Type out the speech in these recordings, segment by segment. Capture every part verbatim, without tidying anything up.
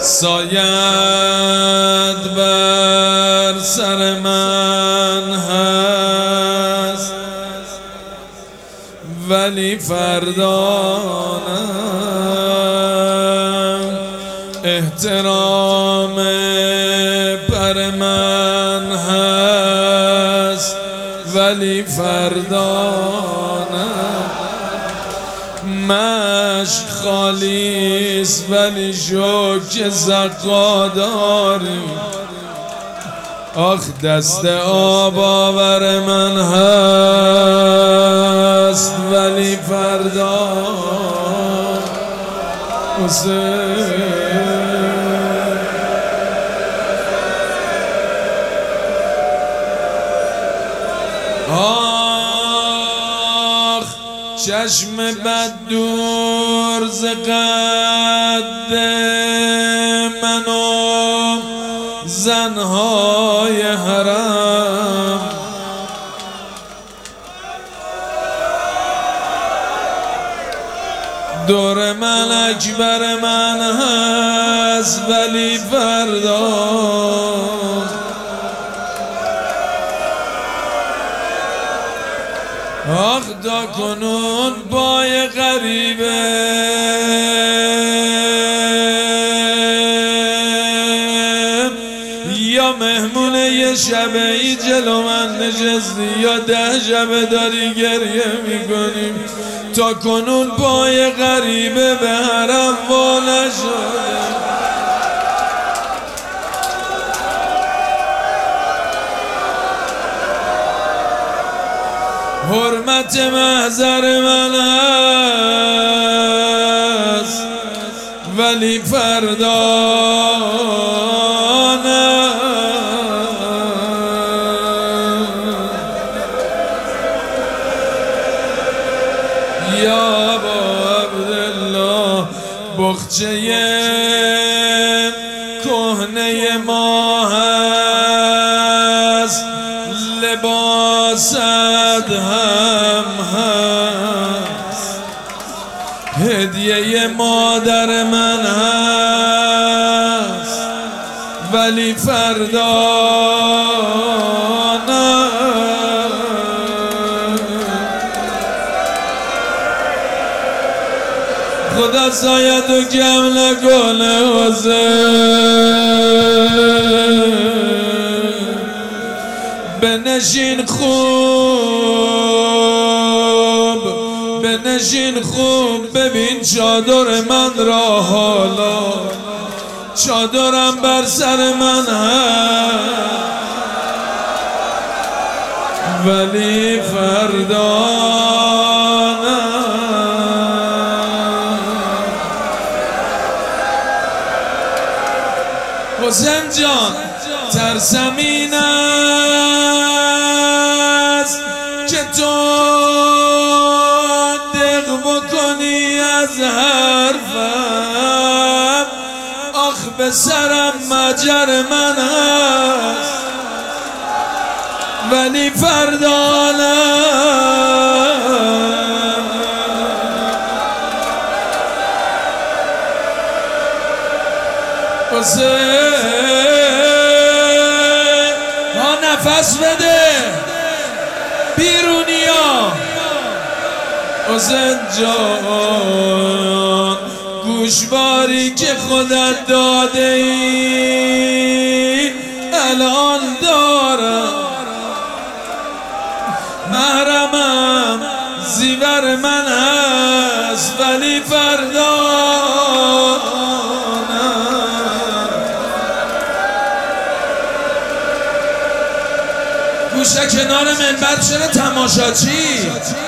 سایت بر سر من هست ولی فردا نه. احترام بر من هست ولی فردا نه. مشک خالیست ولی شوک زقا داریم. آخ دست آب آور من هست ولی فردا حسین. آخ چشم بد دور ز قد من و زنهای حرم. دور من اکبر من هست ولی فردا. آخ دا کنون بای غریبه یا مهمونه یه شبه ای جلو من نشستی یا ده شبه داری گریه میکنیم. تا کنون بای غریبه به حرم وا نشده. حرمت محضر من هست ولی فردا نه. یا با عبدالله بخچه کهنه ما هست لباست هم هست. هدیه مادر من هست ولی فردا نه. خدا سایت و کم نکنه حسین. بنشین خوب بنشین خوب ببین چادر من را حالا. چادرم بر سر من هست ولی فردا نه. حسین جان ترسم این است که تو دق بکنی از حرفم. آخ به سرم مجر من هست ولی فردا نه. حسین ها نفس بده بیرونیا. حسین جان گوشواری که خودت داده ای الان دارم. محرمم زیور من هست ولی فردا گوشه کنار منبر چرا تماشاچی؟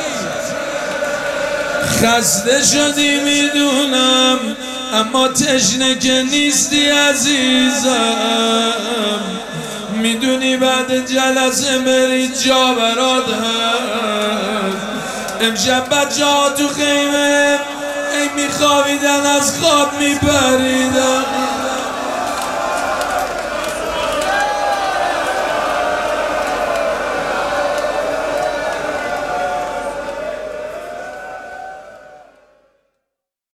خسته شدی میدونم اما تشنه که نیستی عزیزم. میدونی بعد جلسه بری جا برات هست. امشب بچه ها تو خیمه ای میخوابیدن از خواب میپریدن.